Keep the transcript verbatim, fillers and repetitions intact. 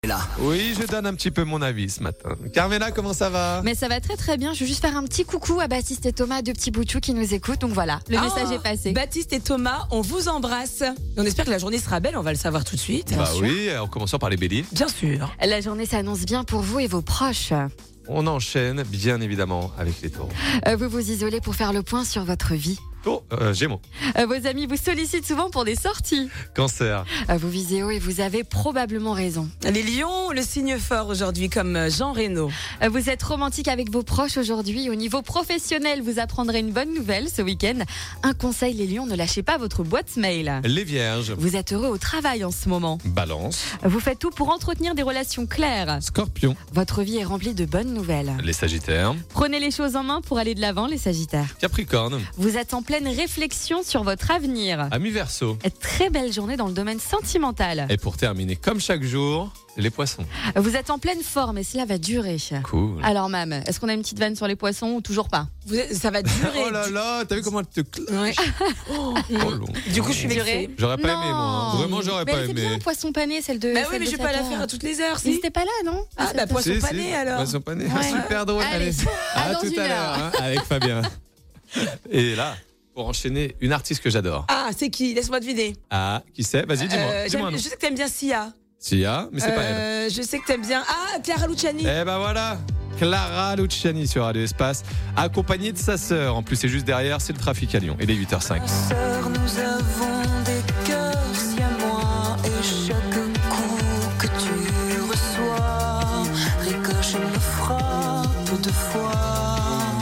Là. Oui, je donne un petit peu mon avis ce matin. Carmela, comment ça va? Mais ça va très très bien. Je veux juste faire un petit coucou à Baptiste et Thomas, deux petits boutous qui nous écoutent. Donc voilà, le Oh, message est passé. Baptiste et Thomas, on vous embrasse. On espère que la journée sera belle, on va le savoir tout de suite. Bah oui, en commençant par les béliers. Bien sûr. La journée s'annonce bien pour vous et vos proches. On enchaîne, bien évidemment, avec les taureaux. Euh, vous vous isolez pour faire le point sur votre vie. Oh, euh, Gémeaux. Euh, vos amis vous sollicitent souvent pour des sorties. Cancer. Euh, vous visez haut et vous avez probablement raison. Les lions, le signe fort aujourd'hui, comme Jean Reno. Euh, vous êtes romantique avec vos proches aujourd'hui. Au niveau professionnel, vous apprendrez une bonne nouvelle ce week-end. Un conseil, les lions, ne lâchez pas votre boîte mail. Les vierges. Vous êtes heureux au travail en ce moment. Balance. Vous faites tout pour entretenir des relations claires. Scorpion. Votre vie est remplie de bonnes nouvelles. Les sagittaires. Prenez les choses en main pour aller de l'avant, les sagittaires. Capricorne. Vous êtes en pleine réflexion sur votre avenir. Amis Verseau. Très belle journée dans le domaine sentimental. Et pour terminer, comme chaque jour, les poissons. Vous êtes en pleine forme et cela va durer. Cool. Alors, mam, est-ce qu'on a une petite vanne sur les poissons ou toujours pas? Vous êtes- ça va durer. Oh là là, t'as vu comment elle te clash? Ouais. Oh, long. Du coup, je suis Durée. vexée. J'aurais pas Non. aimé, moi. hein. Vraiment, j'aurais Mais pas elle était aimé. bien, poisson pané, celle de. Bah oui, celle mais de je vais pas la Satan. faire à toutes les heures, Mais si. c'était pas là, non? Ah, bah, poisson Si, pané si. alors. Poisson pané. Ouais. Super drôle. Allez. Allez. À À dans tout une à heure. l'heure, hein, avec Fabien. Et là, pour enchaîner, une artiste que j'adore. Ah, c'est qui? Laisse-moi deviner. Ah, qui c'est? Vas-y, dis-moi. Euh, dis-moi. j'aime- non. je sais que t'aimes bien Sia. Sia, mais c'est pas elle. Euh, Je sais que t'aimes bien. Ah, Clara Luciani. Eh ben voilà, Clara Luciani sur Radio Espace, accompagnée de sa sœur. En plus, c'est juste derrière, c'est le trafic à Lyon. Il est huit heures cinq. Sœur, nous avons des cœurs si à moi et chaque coup que tu reçois ricoche et me frappe deux fois.